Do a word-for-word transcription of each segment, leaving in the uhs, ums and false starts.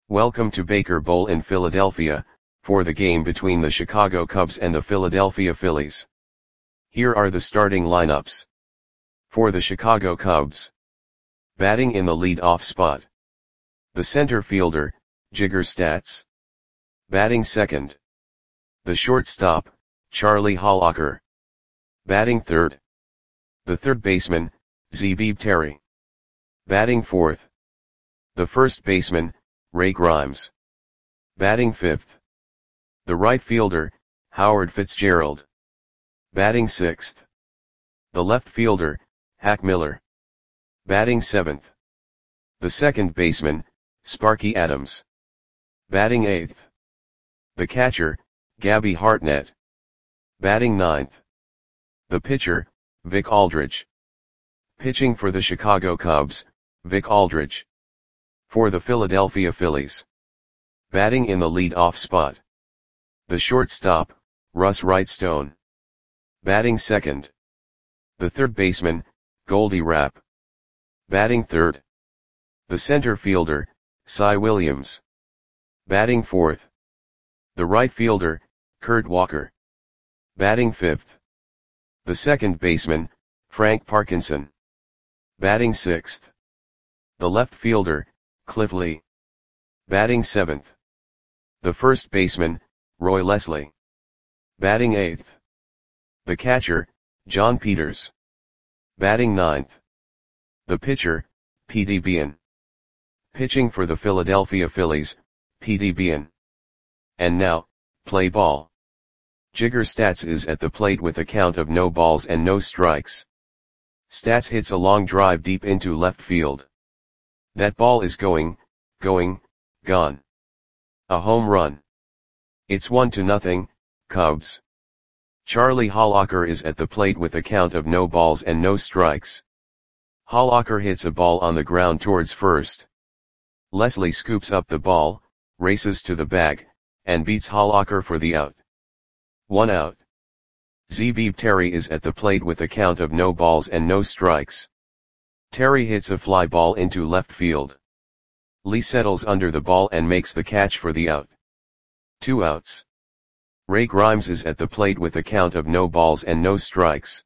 Welcome to Baker Bowl in Philadelphia, for the game between the Chicago Cubs and the Philadelphia Phillies. Here are the starting lineups. For the Chicago Cubs. Batting in the lead-off spot. The center fielder, Jigger Statz. Batting second. The shortstop, Charlie Hollacker. Batting third. The third baseman, Zabib Terry. Batting fourth. The first baseman, Ray Grimes. Batting fifth. The right fielder, Howard Fitzgerald. Batting sixth. The left fielder, Hack Miller. Batting seventh. The second baseman, Sparky Adams. Batting eighth. The catcher, Gabby Hartnett. Batting ninth. The pitcher, Vic Aldridge. Pitching for the Chicago Cubs, Vic Aldridge. For the Philadelphia Phillies. Batting in the lead-off spot. The shortstop, Russ Wrightstone. Batting second. The third baseman, Goldie Rapp. Batting third. The center fielder, Cy Williams. Batting fourth. The right fielder, Kurt Walker. Batting fifth. The second baseman, Frank Parkinson. Batting sixth. The left fielder, Cliff Lee. Batting seventh. The first baseman, Roy Leslie. Batting eighth. The catcher, John Peters. Batting ninth. The pitcher, P D Bien. Pitching for the Philadelphia Phillies, P D Bien. And now, play ball. Jigger Statz is at the plate with a count of no balls and no strikes. Statz hits a long drive deep into left field. That ball is going, going, gone. A home run. It's one to nothing, Cubs. Charlie Hollacker is at the plate with a count of no balls and no strikes. Hollacker hits a ball on the ground towards first. Leslie scoops up the ball, races to the bag, and beats Hollacker for the out. One out. Zabib Terry is at the plate with a count of no balls and no strikes. Terry hits a fly ball into left field. Lee settles under the ball and makes the catch for the out. Two outs. Ray Grimes is at the plate with a count of no balls and no strikes.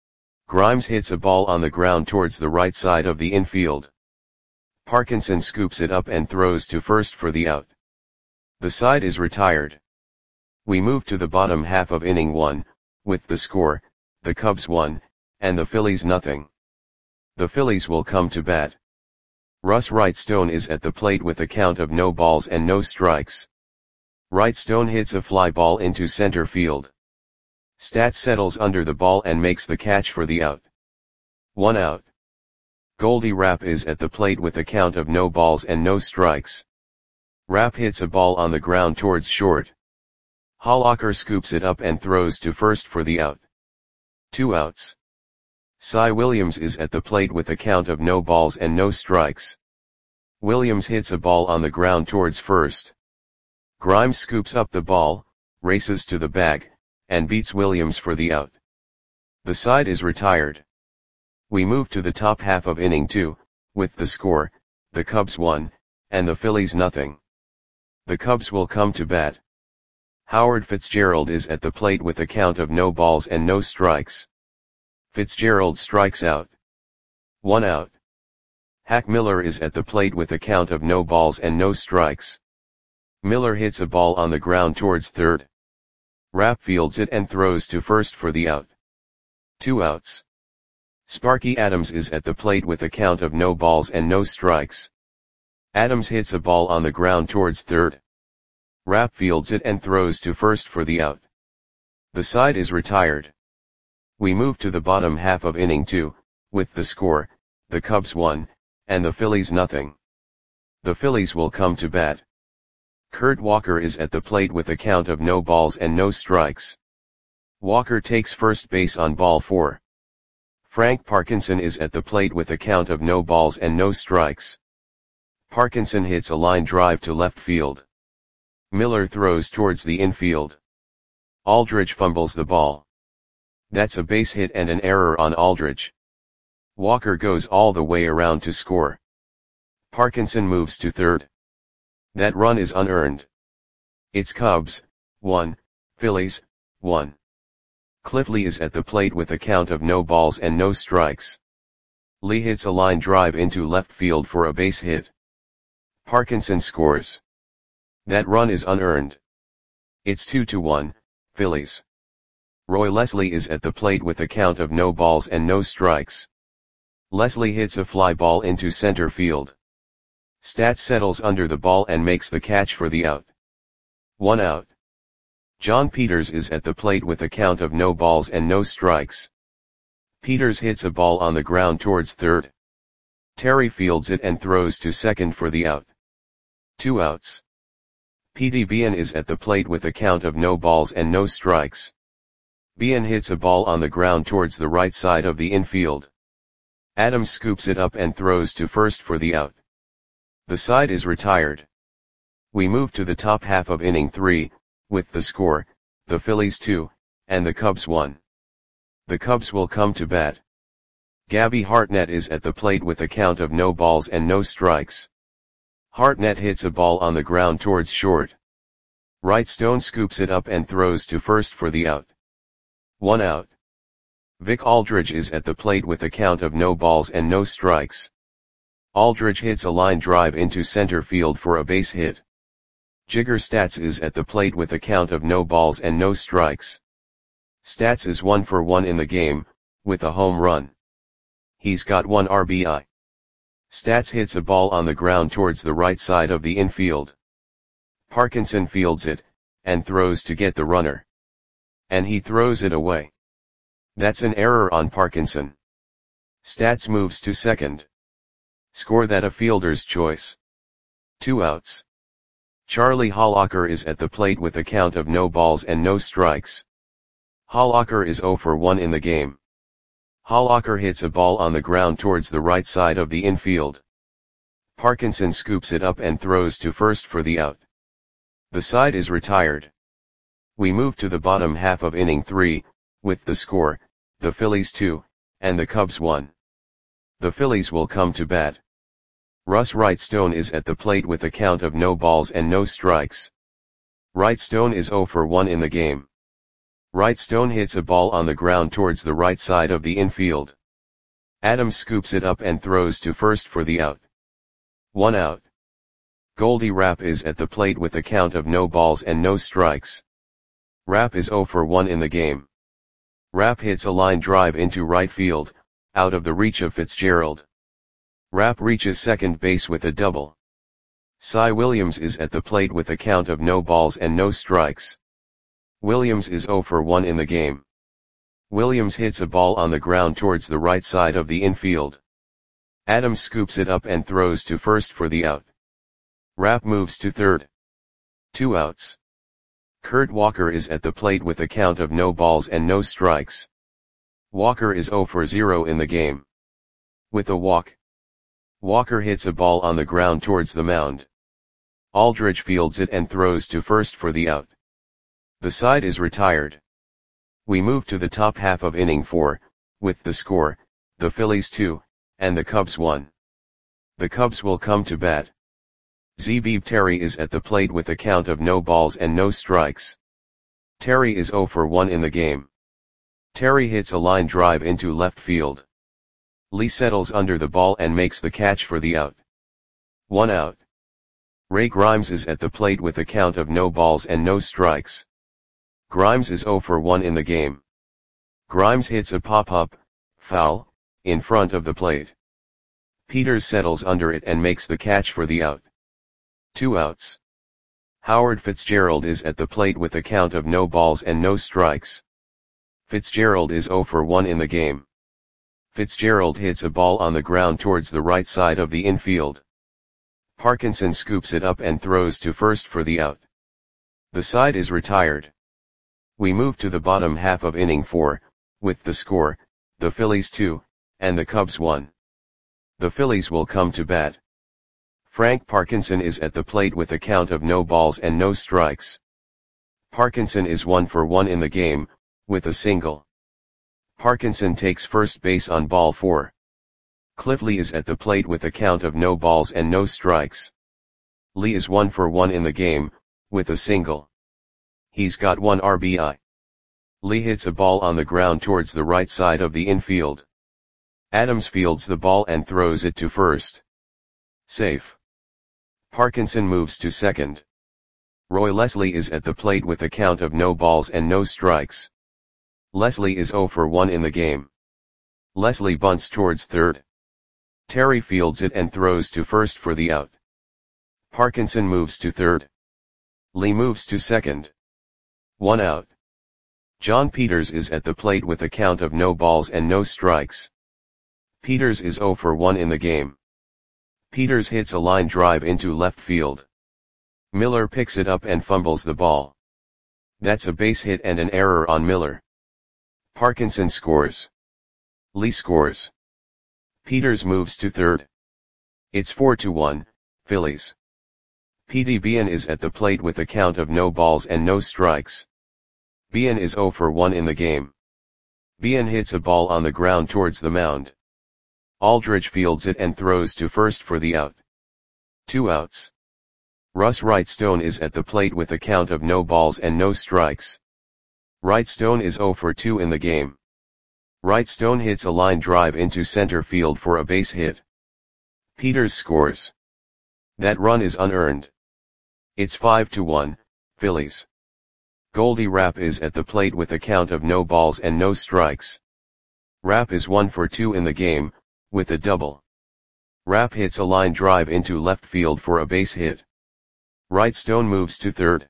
Grimes hits a ball on the ground towards the right side of the infield. Parkinson scoops it up and throws to first for the out. The side is retired. We move to the bottom half of inning one, with the score, the Cubs one, and the Phillies nothing. The Phillies will come to bat. Russ Wrightstone is at the plate with a count of no balls and no strikes. Wrightstone hits a fly ball into center field. Statz settles under the ball and makes the catch for the out. One out. Goldie Rapp is at the plate with a count of no balls and no strikes. Rapp hits a ball on the ground towards short. Hollacker scoops it up and throws to first for the out. Two outs. Cy Williams is at the plate with a count of no balls and no strikes. Williams hits a ball on the ground towards first. Grimes scoops up the ball, races to the bag, and beats Williams for the out. The side is retired. We move to the top half of inning two, with the score, the Cubs one, and the Phillies nothing. The Cubs will come to bat. Howard Fitzgerald is at the plate with a count of no balls and no strikes. Fitzgerald strikes out. One out. Hack Miller is at the plate with a count of no balls and no strikes. Miller hits a ball on the ground towards third. Rapp fields it and throws to first for the out. Two outs. Sparky Adams is at the plate with a count of no balls and no strikes. Adams hits a ball on the ground towards third. Rapp fields it and throws to first for the out. The side is retired. We move to the bottom half of inning two, with the score, the Cubs one, and the Phillies nothing. The Phillies will come to bat. Kurt Walker is at the plate with a count of no balls and no strikes. Walker takes first base on ball four. Frank Parkinson is at the plate with a count of no balls and no strikes. Parkinson hits a line drive to left field. Miller throws towards the infield. Aldridge fumbles the ball. That's a base hit and an error on Aldridge. Walker goes all the way around to score. Parkinson moves to third. That run is unearned. It's Cubs, one, Phillies, one. Cliff Lee is at the plate with a count of no balls and no strikes. Lee hits a line drive into left field for a base hit. Parkinson scores. That run is unearned. It's two to one, Phillies. Roy Leslie is at the plate with a count of no balls and no strikes. Leslie hits a fly ball into center field. Stats settles under the ball and makes the catch for the out. One out. John Peters is at the plate with a count of no balls and no strikes. Peters hits a ball on the ground towards third. Terry fields it and throws to second for the out. Two outs. Petey Bien is at the plate with a count of no balls and no strikes. Bien hits a ball on the ground towards the right side of the infield. Adams scoops it up and throws to first for the out. The side is retired. We move to the top half of inning three, with the score, the Phillies two, and the Cubs one. The Cubs will come to bat. Gabby Hartnett is at the plate with a count of no balls and no strikes. Hartnett hits a ball on the ground towards short. Wright Stone scoops it up and throws to first for the out. One out. Vic Aldridge is at the plate with a count of no balls and no strikes. Aldridge hits a line drive into center field for a base hit. Jigger Stats is at the plate with a count of no balls and no strikes. Stats is one for one in the game, with a home run. He's got one R B I. Stats hits a ball on the ground towards the right side of the infield. Parkinson fields it, and throws to get the runner. And he throws it away. That's an error on Parkinson. Stats moves to second. Score that a fielder's choice. Two outs. Charlie Hollacker is at the plate with a count of no balls and no strikes. Hollacker is zero for one in the game. Hollacker hits a ball on the ground towards the right side of the infield. Parkinson scoops it up and throws to first for the out. The side is retired. We move to the bottom half of inning three, with the score, the Phillies two, and the Cubs one. The Phillies will come to bat. Russ Wright Stone is at the plate with a count of no balls and no strikes. Wright Stone is zero for one in the game. Wright Stone hits a ball on the ground towards the right side of the infield. Adams scoops it up and throws to first for the out. One out. Goldie Rapp is at the plate with a count of no balls and no strikes. Rapp is zero for one in the game. Rapp hits a line drive into right field, out of the reach of Fitzgerald. Rapp reaches second base with a double. Cy Williams is at the plate with a count of no balls and no strikes. Williams is zero for one in the game. Williams hits a ball on the ground towards the right side of the infield. Adams scoops it up and throws to first for the out. Rapp moves to third. Two outs. Kurt Walker is at the plate with a count of no balls and no strikes. Walker is zero for zero in the game. With a walk, Walker hits a ball on the ground towards the mound. Aldridge fields it and throws to first for the out. The side is retired. We move to the top half of inning four, with the score, the Phillies two, and the Cubs one. The Cubs will come to bat. Zebib Terry is at the plate with a count of no balls and no strikes. Terry is zero for one in the game. Terry hits a line drive into left field. Lee settles under the ball and makes the catch for the out. One out. Ray Grimes is at the plate with a count of no balls and no strikes. Grimes is zero for one in the game. Grimes hits a pop-up, foul, in front of the plate. Peters settles under it and makes the catch for the out. Two outs. Howard Fitzgerald is at the plate with a count of no balls and no strikes. Fitzgerald is zero for one in the game. Fitzgerald hits a ball on the ground towards the right side of the infield. Parkinson scoops it up and throws to first for the out. The side is retired. We move to the bottom half of inning four, with the score, the Phillies two, and the Cubs one. The Phillies will come to bat. Frank Parkinson is at the plate with a count of no balls and no strikes. Parkinson is one for one in the game, with a single. Parkinson takes first base on ball four. Cliff Lee is at the plate with a count of no balls and no strikes. Lee is one for one in the game, with a single. He's got one R B I. Lee hits a ball on the ground towards the right side of the infield. Adams fields the ball and throws it to first. Safe. Parkinson moves to second. Roy Leslie is at the plate with a count of no balls and no strikes. Leslie is zero for one in the game. Leslie bunts towards third. Terry fields it and throws to first for the out. Parkinson moves to third. Lee moves to second. One out. John Peters is at the plate with a count of no balls and no strikes. Peters is zero for one in the game. Peters hits a line drive into left field. Miller picks it up and fumbles the ball. That's a base hit and an error on Miller. Parkinson scores. Lee scores. Peters moves to third. It's four to one, Phillies. P D Bien is at the plate with a count of no balls and no strikes. Bien is zero for one in the game. Bien hits a ball on the ground towards the mound. Aldridge fields it and throws to first for the out. Two outs. Russ Wrightstone is at the plate with a count of no balls and no strikes. Wrightstone is zero for two in the game. Wrightstone hits a line drive into center field for a base hit. Peters scores. That run is unearned. It's five to one, Phillies. Goldie Rapp is at the plate with a count of no balls and no strikes. Rapp is one for two in the game, with a double. Rapp hits a line drive into left field for a base hit. Wrightstone moves to third.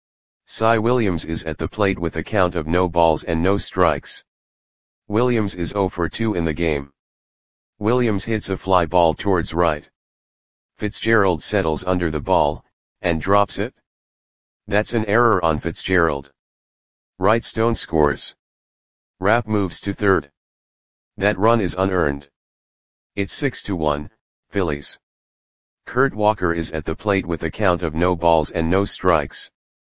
Cy Williams is at the plate with a count of no balls and no strikes. Williams is zero for two in the game. Williams hits a fly ball towards right. Fitzgerald settles under the ball, and drops it. That's an error on Fitzgerald. Wrightstone scores. Rapp moves to third. That run is unearned. It's six to one, Phillies. Kurt Walker is at the plate with a count of no balls and no strikes.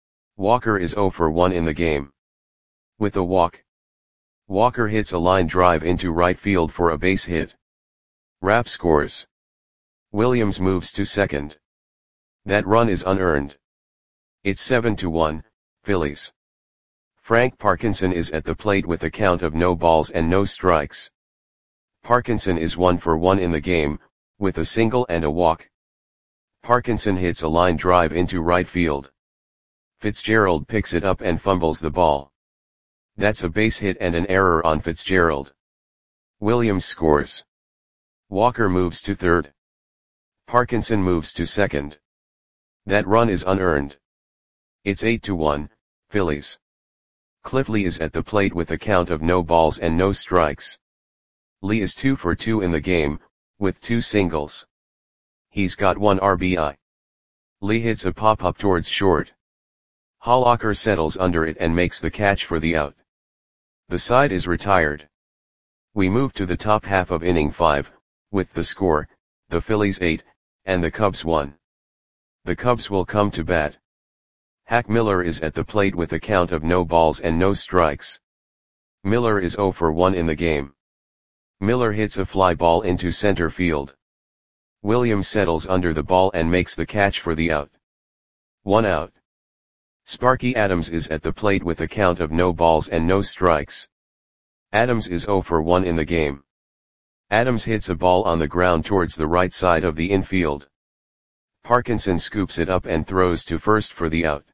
Walker is zero for one in the game. With a walk. Walker hits a line drive into right field for a base hit. Rapp scores. Williams moves to second. That run is unearned. It's seven to one, Phillies. Frank Parkinson is at the plate with a count of no balls and no strikes. Parkinson is one for one in the game, with a single and a walk. Parkinson hits a line drive into right field. Fitzgerald picks it up and fumbles the ball. That's a base hit and an error on Fitzgerald. Williams scores. Walker moves to third. Parkinson moves to second. That run is unearned. It's eight to one, Phillies. Cliff Lee is at the plate with a count of no balls and no strikes. Lee is two for two in the game, with two singles. He's got one R B I. Lee hits a pop-up towards short. Hollacker settles under it and makes the catch for the out. The side is retired. We move to the top half of inning five, with the score, the Phillies eight, and the Cubs one. The Cubs will come to bat. Hack Miller is at the plate with a count of no balls and no strikes. Miller is zero for one in the game. Miller hits a fly ball into center field. Williams settles under the ball and makes the catch for the out. One out. Sparky Adams is at the plate with a count of no balls and no strikes. Adams is zero for one in the game. Adams hits a ball on the ground towards the right side of the infield. Parkinson scoops it up and throws to first for the out.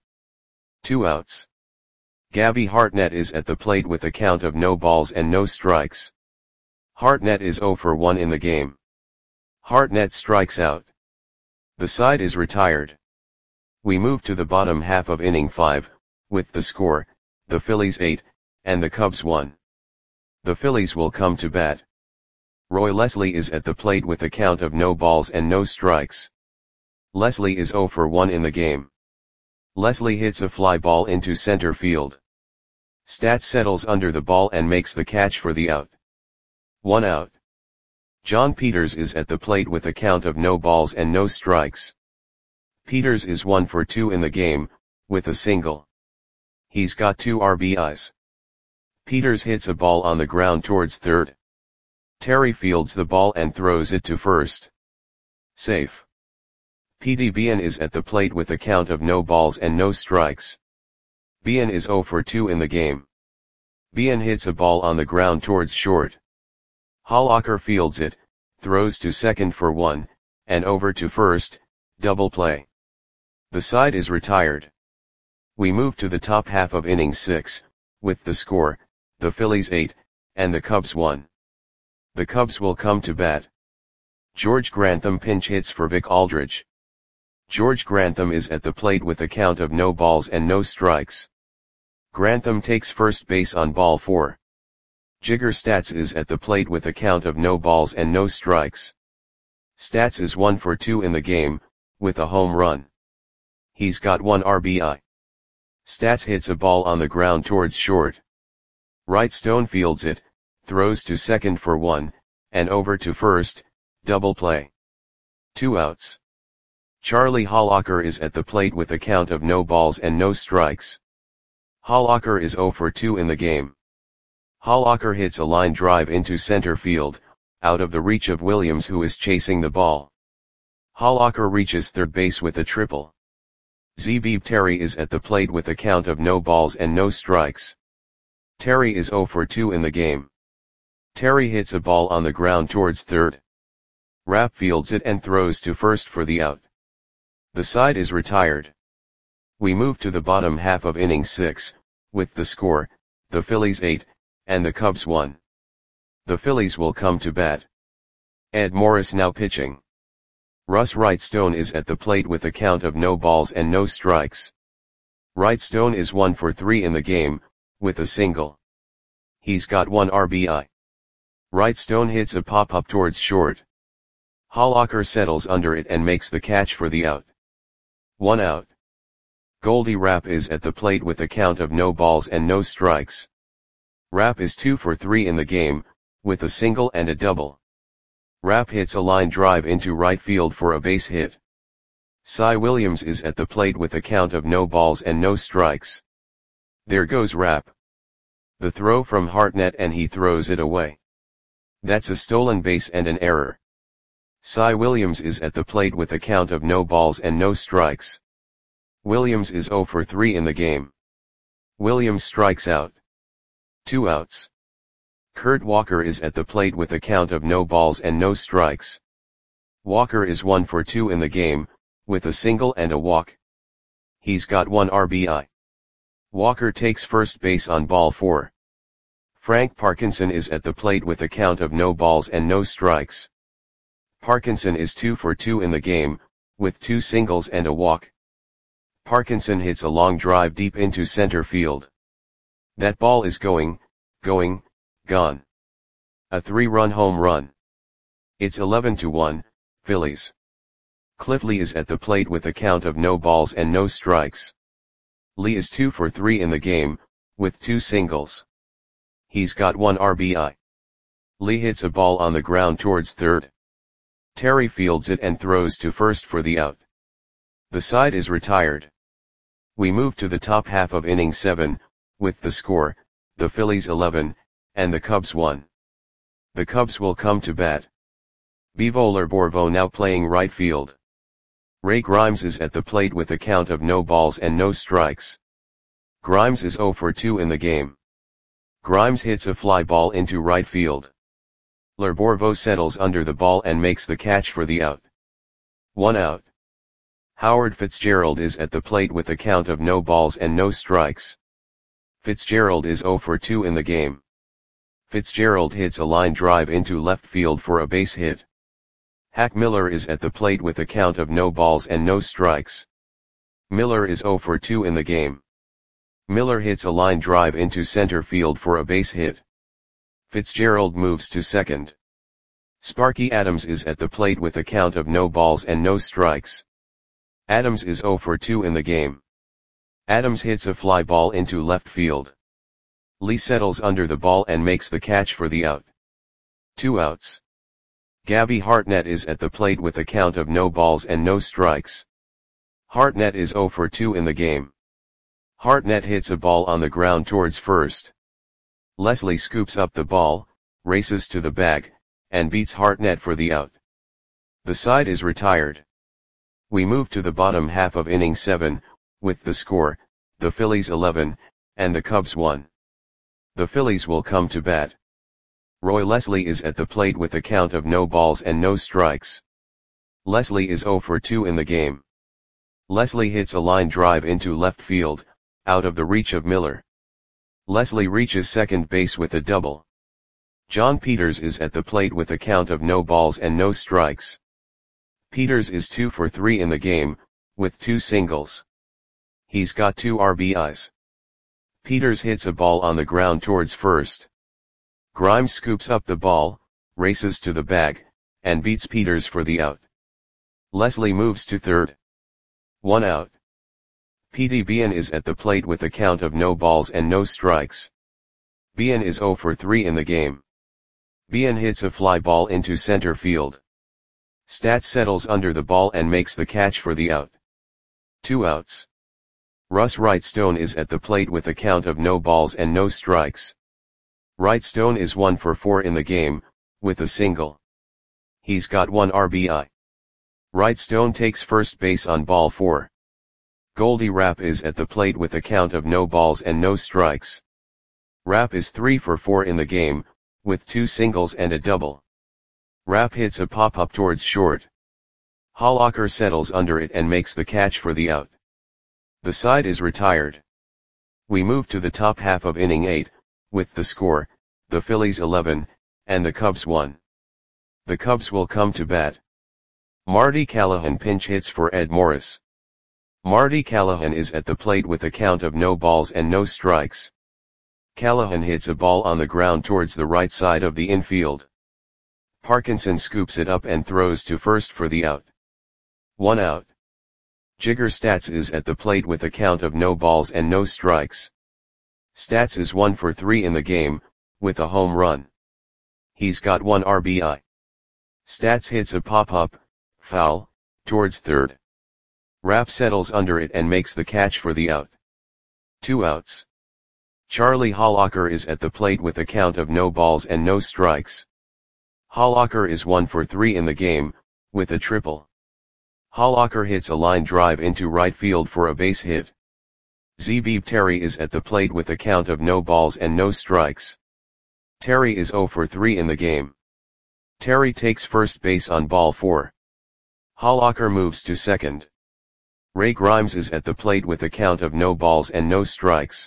Two outs. Gabby Hartnett is at the plate with a count of no balls and no strikes. Hartnett is zero for one in the game. Hartnett strikes out. The side is retired. We move to the bottom half of inning five, with the score, the Phillies eight, and the Cubs one. The Phillies will come to bat. Roy Leslie is at the plate with a count of no balls and no strikes. Leslie is zero for one in the game. Leslie hits a fly ball into center field. Stats settles under the ball and makes the catch for the out. One out. John Peters is at the plate with a count of no balls and no strikes. Peters is one for two in the game, with a single. He's got two R B Is. Peters hits a ball on the ground towards third. Terry fields the ball and throws it to first. Safe. P D Bien is at the plate with a count of no balls and no strikes. Bien is zero for two in the game. Bien hits a ball on the ground towards short. Hollacker fields it, throws to second for one, and over to first, double play. The side is retired. We move to the top half of inning six, with the score, the Phillies eight, and the Cubs one. The Cubs will come to bat. George Grantham pinch hits for Vic Aldridge. George Grantham is at the plate with a count of no balls and no strikes. Grantham takes first base on ball four. Jigger Stats is at the plate with a count of no balls and no strikes. Stats is one for two in the game, with a home run. He's got one R B I. Stats hits a ball on the ground towards short. Wright Stone fields it, throws to second for one, and over to first, double play. Two outs. Charlie Hollacker is at the plate with a count of no balls and no strikes. Hollacker is zero for two in the game. Hollacker hits a line drive into center field, out of the reach of Williams, who is chasing the ball. Hollacker reaches third base with a triple. Zebib Terry is at the plate with a count of no balls and no strikes. Terry is zero for two in the game. Terry hits a ball on the ground towards third. Rapp fields it and throws to first for the out. The side is retired. We move to the bottom half of inning six, with the score, the Phillies eight, and the Cubs one. The Phillies will come to bat. Ed Morris now pitching. Russ Wright-Stone is at the plate with a count of no balls and no strikes. Wright-Stone is one for three in the game, with a single. He's got one R B I. Wright-Stone hits a pop-up towards short. Hollacker settles under it and makes the catch for the out. One out. Goldie Rapp is at the plate with a count of no balls and no strikes. Rapp is two for three in the game, with a single and a double. Rapp hits a line drive into right field for a base hit. Cy Williams is at the plate with a count of no balls and no strikes. There goes Rapp. The throw from Hartnett and he throws it away. That's a stolen base and an error. Cy Williams is at the plate with a count of no balls and no strikes. Williams is zero for three in the game. Williams strikes out. Two outs. Kurt Walker is at the plate with a count of no balls and no strikes. Walker is one for two in the game, with a single and a walk. He's got one R B I. Walker takes first base on ball four. Frank Parkinson is at the plate with a count of no balls and no strikes. Parkinson is two for two in the game, with two singles and a walk. Parkinson hits a long drive deep into center field. That ball is going, going, gone. A three-run home run. It's eleven to one, Phillies. Cliff Lee is at the plate with a count of no balls and no strikes. Lee is two for three in the game, with two singles. He's got one R B I. Lee hits a ball on the ground towards third. Terry fields it and throws to first for the out. The side is retired. We move to the top half of inning seven, with the score, the Phillies eleven, and the Cubs one. The Cubs will come to bat. Bevoler Borvo now playing right field. Ray Grimes is at the plate with a count of no balls and no strikes. Grimes is zero for two in the game. Grimes hits a fly ball into right field. Borvo settles under the ball and makes the catch for the out. One out. Howard Fitzgerald is at the plate with a count of no balls and no strikes. Fitzgerald is zero for two in the game. Fitzgerald hits a line drive into left field for a base hit. Hack Miller is at the plate with a count of no balls and no strikes. Miller is zero for two in the game. Miller hits a line drive into center field for a base hit. Fitzgerald moves to second. Sparky Adams is at the plate with a count of no balls and no strikes. Adams is zero for two in the game. Adams hits a fly ball into left field. Lee settles under the ball and makes the catch for the out. Two outs. Gabby Hartnett is at the plate with a count of no balls and no strikes. Hartnett is zero for two in the game. Hartnett hits a ball on the ground towards first. Leslie scoops up the ball, races to the bag, and beats Hartnett for the out. The side is retired. We move to the bottom half of inning seven, with the score, the Phillies eleven, and the Cubs one. The Phillies will come to bat. Roy Leslie is at the plate with a count of no balls and no strikes. Leslie is oh for two in the game. Leslie hits a line drive into left field, out of the reach of Miller. Leslie reaches second base with a double. John Peters is at the plate with a count of no balls and no strikes. Peters is two for three in the game, with two singles. He's got two R B Is. Peters hits a ball on the ground towards first. Grimes scoops up the ball, races to the bag, and beats Peters for the out. Leslie moves to third. One out. Petey Bien is at the plate with a count of no balls and no strikes. Bien is oh for three in the game. Bien hits a fly ball into center field. Stats settles under the ball and makes the catch for the out. Two outs. Russ Wrightstone is at the plate with a count of no balls and no strikes. Wrightstone is one for four in the game, with a single. He's got one R B I. Wrightstone takes first base on ball four. Goldie Rapp is at the plate with a count of no balls and no strikes. Rapp is three for four in the game, with two singles and a double. Rapp hits a pop-up towards short. Hollacker settles under it and makes the catch for the out. The side is retired. We move to the top half of inning eight, with the score, the Phillies eleven, and the Cubs one. The Cubs will come to bat. Marty Callahan pinch hits for Ed Morris. Marty Callahan is at the plate with a count of no balls and no strikes. Callahan hits a ball on the ground towards the right side of the infield. Parkinson scoops it up and throws to first for the out. One out. Jigger Stats is at the plate with a count of no balls and no strikes. Stats is one for three in the game, with a home run. He's got one R B I. Stats hits a pop-up, foul, towards third. Rapp settles under it and makes the catch for the out. Two outs. Charlie Hollacker is at the plate with a count of no balls and no strikes. Hollacker is one for three in the game, with a triple. Hollacker hits a line drive into right field for a base hit. Zeebeeb Terry is at the plate with a count of no balls and no strikes. Terry is oh for three in the game. Terry takes first base on ball four. Hollacker moves to second. Ray Grimes is at the plate with a count of no balls and no strikes.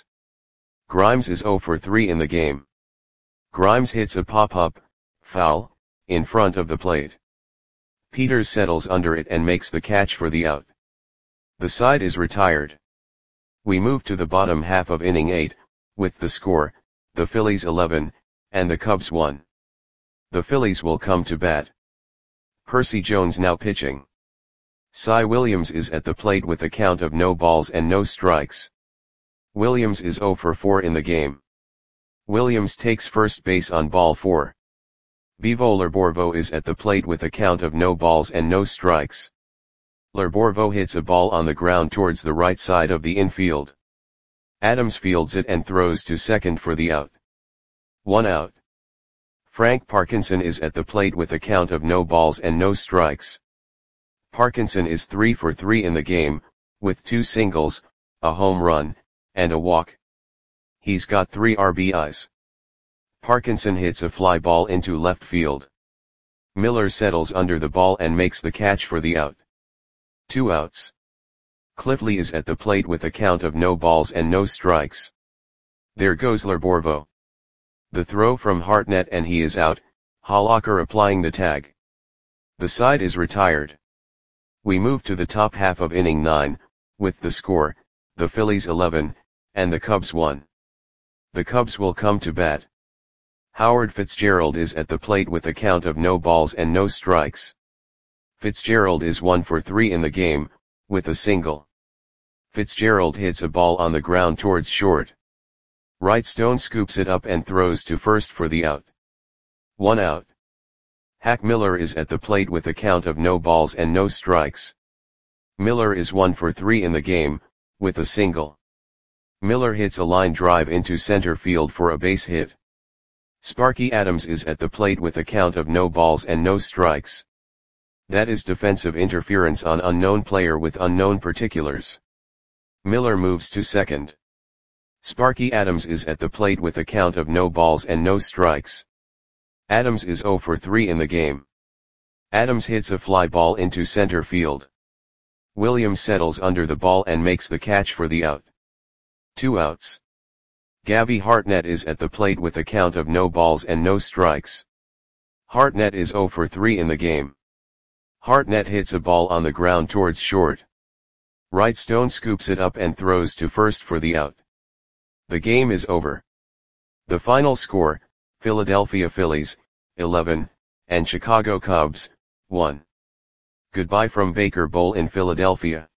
Grimes is oh for three in the game. Grimes hits a pop-up, foul, in front of the plate. Peters settles under it and makes the catch for the out. The side is retired. We move to the bottom half of inning eight, with the score, the Phillies eleven, and the Cubs one. The Phillies will come to bat. Percy Jones now pitching. Cy Williams is at the plate with a count of no balls and no strikes. Williams is oh for four in the game. Williams takes first base on ball four. Bivo Lerborvo is at the plate with a count of no balls and no strikes. Lerborvo hits a ball on the ground towards the right side of the infield. Adams fields it and throws to second for the out. One out. Frank Parkinson is at the plate with a count of no balls and no strikes. Parkinson is three for three in the game, with two singles, a home run, and a walk. He's got three R B Is. Parkinson hits a fly ball into left field. Miller settles under the ball and makes the catch for the out. Two outs. Cliffley is at the plate with a count of no balls and no strikes. There goes Lerborvo. The throw from Hartnett and he is out, Hollacker applying the tag. The side is retired. We move to the top half of inning nine, with the score, the Phillies eleven, and the Cubs one. The Cubs will come to bat. Howard Fitzgerald is at the plate with a count of no balls and no strikes. Fitzgerald is one for three in the game, with a single. Fitzgerald hits a ball on the ground towards short. Wrightstone scoops it up and throws to first for the out. One out. Hack Miller is at the plate with a count of no balls and no strikes. Miller is one for three in the game, with a single. Miller hits a line drive into center field for a base hit. Sparky Adams is at the plate with a count of no balls and no strikes. That is defensive interference on unknown player with unknown particulars. Miller moves to second. Sparky Adams is at the plate with a count of no balls and no strikes. Adams is zero for three in the game. Adams hits a fly ball into center field. Williams settles under the ball and makes the catch for the out. Two outs. Gabby Hartnett is at the plate with a count of no balls and no strikes. Hartnett is zero for three in the game. Hartnett hits a ball on the ground towards short. Wright Stone scoops it up and throws to first for the out. The game is over. The final score, Philadelphia Phillies, eleven, and Chicago Cubs, one. Goodbye from Baker Bowl in Philadelphia.